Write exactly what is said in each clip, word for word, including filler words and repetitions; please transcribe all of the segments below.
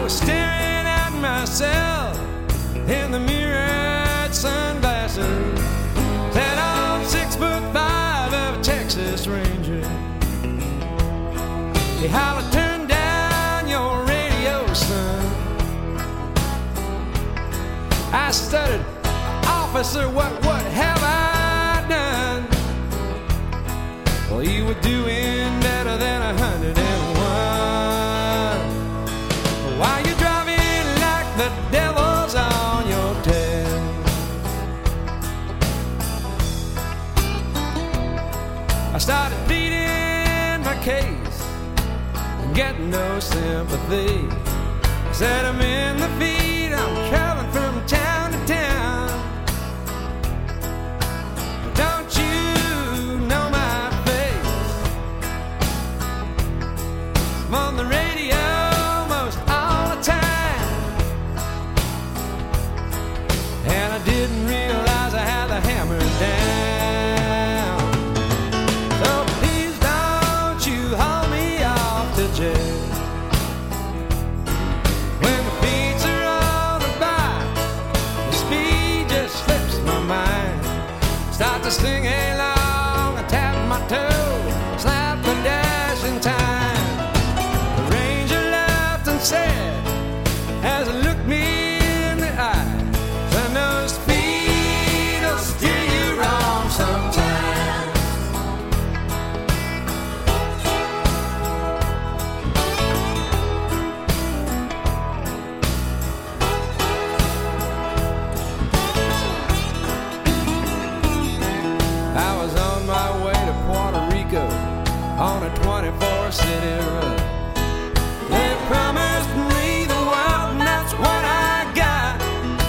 was staring at myself in the mirrored sunglasses. Said I'm six foot five of a Texas Ranger. He hollered, turn down your radio, son. I stuttered, officer, what, what have I done? Well, you were doing better than a hundred and one. While you're driving like the devil's on your tail. I started pleading my case, getting no sympathy. I said I'm in the feed, I'm traveling from town to town. Don't you know my face? I'm on the radio most all the time, and I didn't realize I had the hammer down. So please don't you haul me off to jail. When the beats are on the bike, the speed just slips my mind. Start to sing along and tap my toe, slap the dash in time. The ranger laughed and said, as he looked me in the eye, I know speed will steer you wrong sometimes. I was on my way to Puerto Rico on a twenty-four city run. They promised me the world and that's what I got.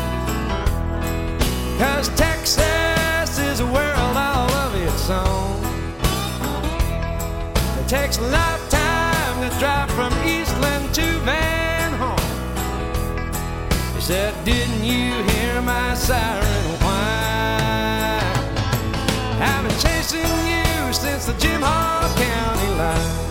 'Cause Texas is a world all of its own. It takes a lifetime to drive from Eastland to Van Horn. He said, didn't you hear my siren whine? I've been chasing you since the Jim Hall County line.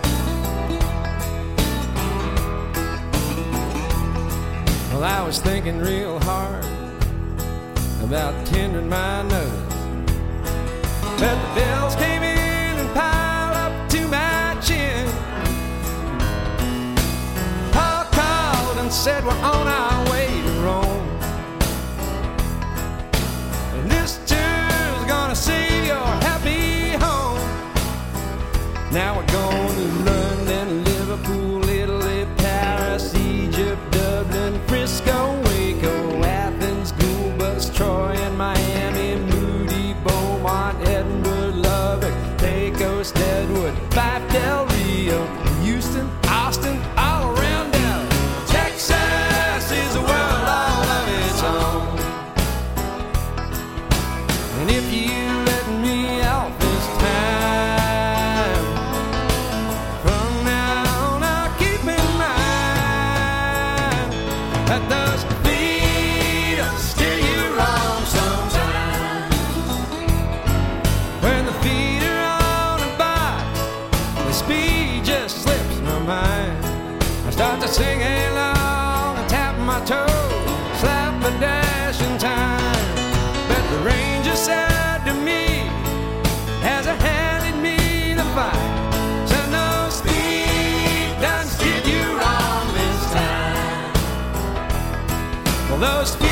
Well, I was thinking real hard about tendering my nose, but the bills came in and piled up to my chin. Paul called and said we're on our way to Rome, and this tour's gonna save your happy home. Now we're going to London, Liverpool, Italy, Paris, Egypt, Dublin, Frisco, Waco, Athens, Goulbus, Troy, and Miami, Moody, Beaumont, Edinburgh, Lubbock, Pecos, Deadwood, Fife, Del Rio, Houston, Austin, all around Dallas. Texas is a world all of its own. And if you let me out this time, from now on I'll keep in mind that those feet will steer you wrong sometimes. When the feet are on the box, the speed just slips my mind. I start to sing along and tap my toe, slap the dash in time. But the ranger said to me as I handed me the fight, so no speed done steered you wrong this time. Well, those speed